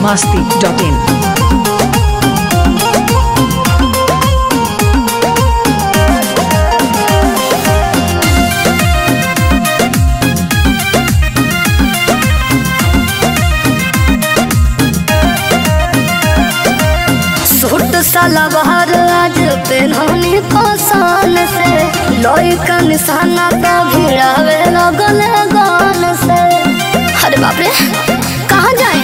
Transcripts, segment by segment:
biharmasti.in साला बहार आज पेनहनी पसान से लोई का निशाना तो भिड़ावे लगल गान से। अरे बाप रे कहाँ जाए।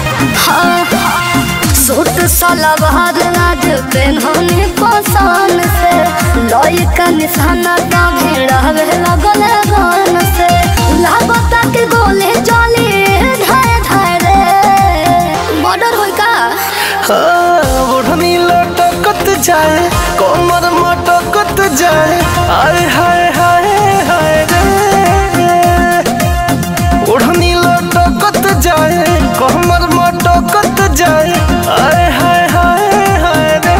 हाँ सूट साला बहार आज पेनहनी पसान से लोई का निशाना तो भिड़ावे लगल गान से। लागता के गोले जाली धाय धाय रे मर्डर होई का। बुढ़नी लटकत जाए कमर मटकत जाए आय हाय हाय हाय रे। बुढ़नी लटकत जाए कमर मटकत जाए आय हाय हाय हाय रे।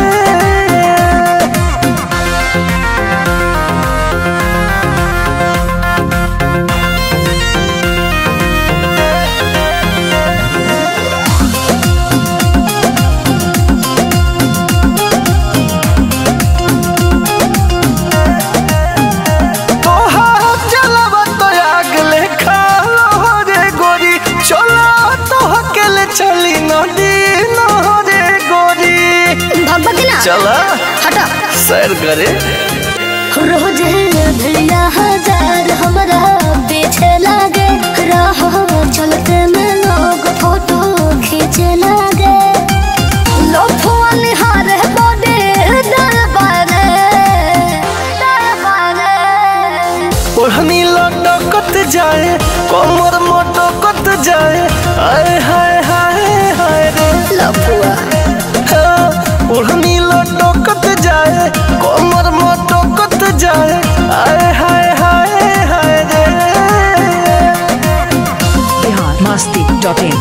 चली नदी नहरे गोरी चला हटा सैर करे। रोज भैया हजार हमारा पीछे लागे राह चलते में लोग फोटो खींचे लागे। लोफुआ निहारे बड़े दरबारे ओढ़नी लटकत जाए कमर मटकत जाए आय हाय हाय हाय रे। लफुआ ओढ़नी लटकत जाए कमर मटकत जाए आय हाय हाय हाय रे। biharmasti.in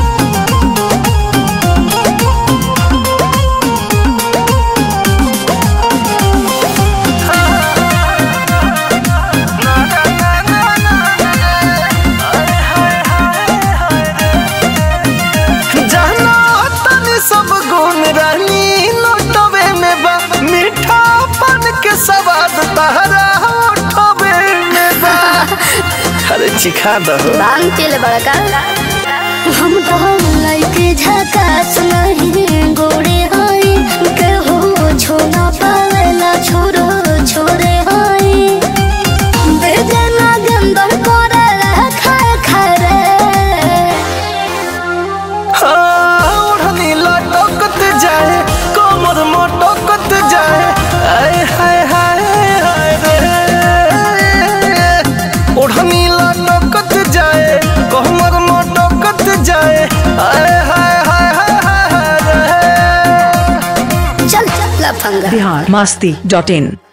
सब गुण रानी लुटवे में बा मीठा पन के स्वाद तहरा उठवे में बा। अरे चिखा दहो बांग चले बड़ा का। हम तो लाइक झकास नहीं गोड़े हाई के हो छोना पावेला छोरो छोरे हाई बेजना गंदर करे खाए खाए रे। लटकत जाए कमर मटकत जाए आय हाय हाय हाय रे। ओढ़नी लटकत जाए कमर मटकत जाए आय हाय हाय हाय हाय रे। चल चल लफंगा biharmasti.in